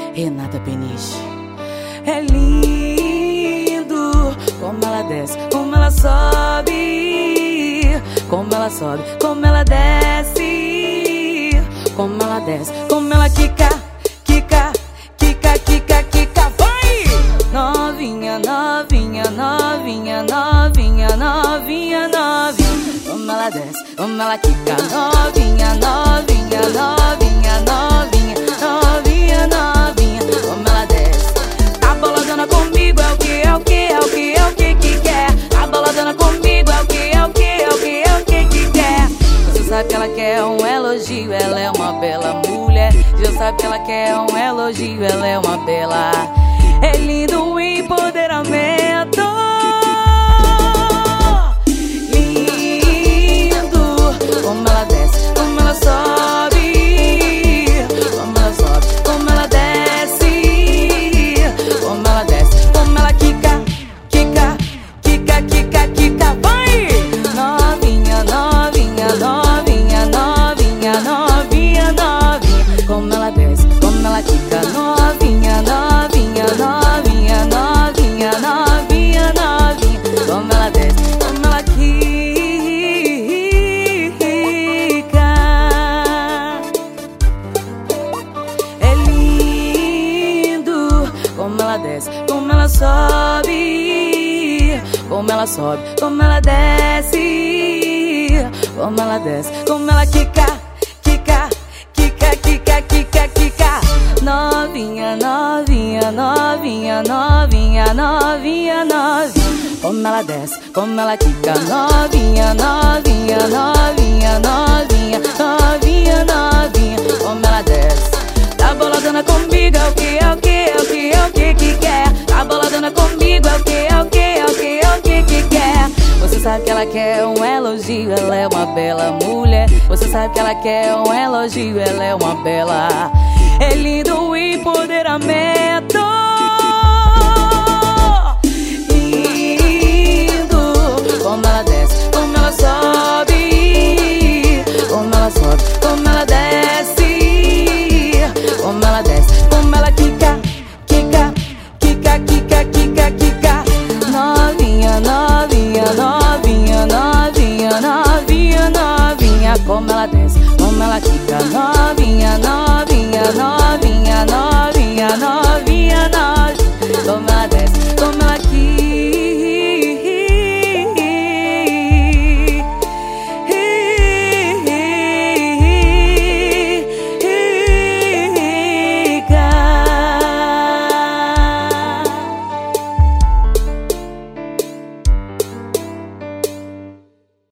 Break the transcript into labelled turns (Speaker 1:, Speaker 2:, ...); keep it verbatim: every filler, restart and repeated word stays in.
Speaker 1: Renata Peniche. É lindo como ela desce, como ela sobe, como ela sobe, como ela desce, como ela desce, como ela quica, quica, quica, quica, quica, vai! Novinha, novinha, novinha, novinha, novinha, novinha, como ela desce, como ela quica, novinha, novinha, novinha, novinha, novinha, novinha, como ela desce. Tá boladona comigo, é o que, é o que, é o que, é o que que quer. Tá boladona comigo, é o que, é o que, é o que, é o que que quer. Você sabe que ela quer um elogio, ela é uma bela mulher. Já sabe que ela quer um elogio, ela é uma bela. É lindo o empoderamento. Lindo como ela desce, como ela sobe, como ela sobe, como ela desce, como ela desce, como ela quica, quica, quica, quica, quica, vai! Novinha, novinha, novinha, novinha, novinha, novinha, como ela desce, como ela quica, novinha, novinha, novinha, novinha, novinha, novinha, como ela desce, como ela quica. É lindo como ela desce, como ela sobe, como ela sobe, como ela desce, como ela desce, como ela quica, quica, quica, quica, quica, quica. Novinha, novinha, novinha, novinha, novinha, novinha, como ela desce, como ela quica, novinha, novinha, novinha, novinha, novinha, novinha, como ela desce. Tá boladona comigo, é o que, é o que, é o que, é o que que quer. Tá boladona comigo, é o que, é o que, é o que, é o que que quer. Você sabe que ela quer um elogio, ela é uma bela mulher. Você sabe que ela quer um elogio, ela é uma bela. É lindo o empoderamento. Lindo como ela desce, como ela sobe, como ela sobe, como ela desce, como ela desce, como ela quica, quica, quica, quica, quica, quica. Novinha, novinha, novinha, novinha, novinha, novinha, como ela desce, como ela quica, novinha, novinha, novinha.